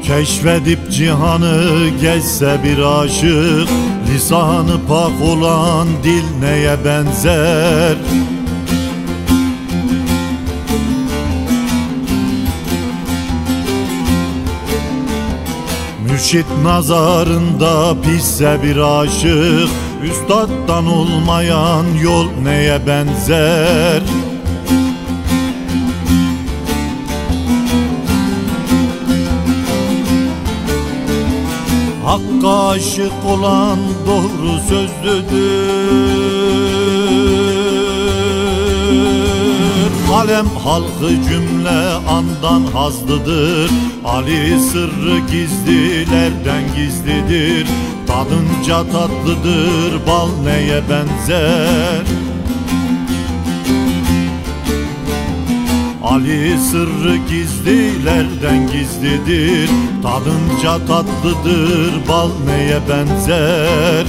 Keşfedip cihanı gezse bir aşık, lisanı pak olan dil neye benzer? Mürşit nazarında pisse bir aşık, üstattan olmayan yol neye benzer? Hakka aşık olan doğru sözlüdür. Alem halkı cümle andan hazlıdır. Ali sırrı gizlilerden gizlidir. Tadınca tatlıdır, bal neye benzer? Ali sırrı gizlilerden gizlidir. Tadınca tatlıdır, bal neye benzer?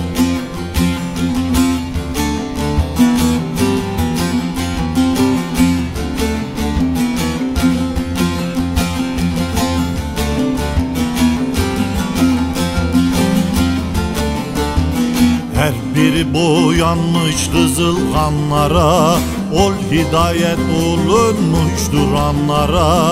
Her biri boyanmış kızıl kanlara, ol hidayet olunmuş duranlara.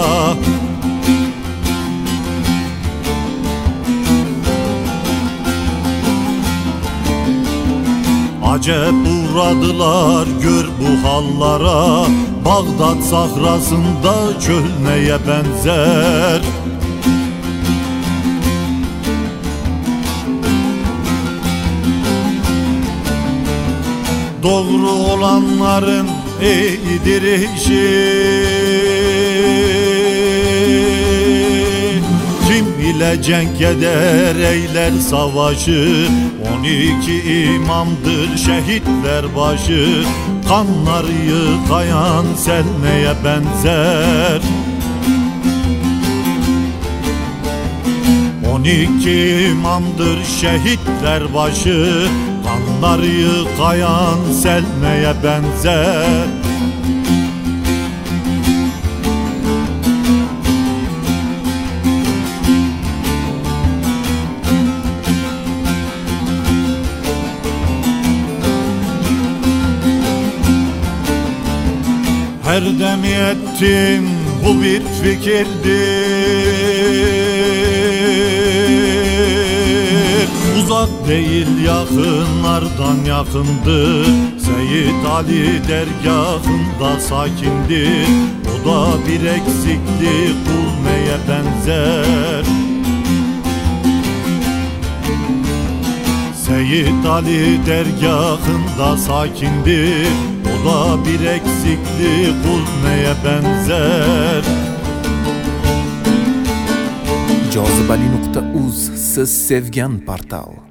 Acep uğradılar gör bu hallara, Bağdat sahrasında çöl neye benzer? Doğru olanların iyidir işi, kim ile cenk eder eyler savaşı. 12 imamdır şehitler başı, kanları yıkayan sel neye benzer? 12 imamdır şehitler başı, kanları yıkayan sel neye benzer? Her dem ettin bu bir fikirdir, uzak değil yakınlardan yakındır. Seyyid Ali dergahında sakindir, o da bir eksiklik, kul neye benzer? Seyyid Ali dergahında sakindir, o da bir eksiklik, kul neye benzer? Jozibali.uz, siz sevgan portal.